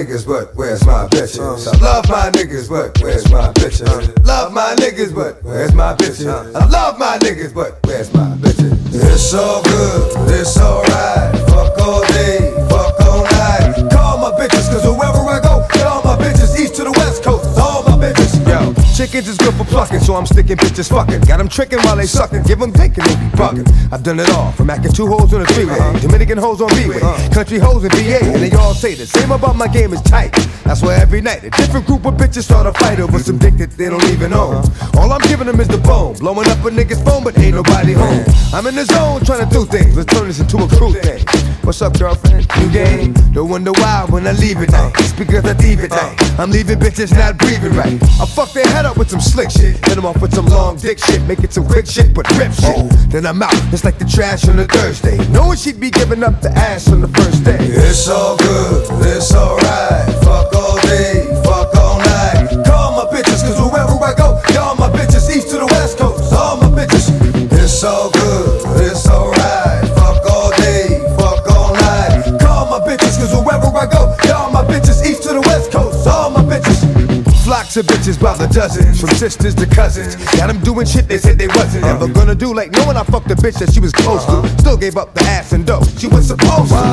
niggas, but where's my bitches? I love my niggas, but where's my bitches? Love my niggas, but where's my bitches? I love my niggas, but where's my bitches? It's all good, it's alright. Fuck all day, fuck all night. Call my bitches, cause wherever I go, get all my bitches. East to the west coast, all my bitches. Yo, chickens is good for plucking, so I'm sticking bitches fucking. Got them tricking while they sucking, give them dick and they be bugging. I've done it all, from acting 2 hoes on the freeway, Dominican hoes on B-way, country hoes in VA, and they all say the same about my game is tight. That's why every night a different group of bitches start a fight over some dick that they don't even own. All I'm giving them is the bone, blowing up a nigga's phone, but ain't nobody home. I'm in the zone trying to do things, let's turn this into a crew thing. What's up, girlfriend? New game? Don't wonder why when I leave at night. It's because I leave at night. I'm leaving bitches not breathing right. I fuck their head up with some slick shit, hit them off with some long dick shit, make it some quick shit, but rip shit. Then I'm out, it's like the trash on a Thursday, knowing she'd be giving up the ass on the first day. It's all good, it's alright. Fuck all day, fuck all night. Call my bitches, cause wherever I go, y'all my bitches. East to the west coast, all my bitches. It's all good, it's alright. Fuck all day, fuck all night. Call my bitches, cause wherever I go, y'all my bitches. East to the west coast, all my bitches. Flocks of bitches by the dozens, from sisters to cousins. Got them doing shit they said they wasn't ever gonna do, like knowing I fucked a bitch that she was close to. Still gave up the ass and dough she was supposed to.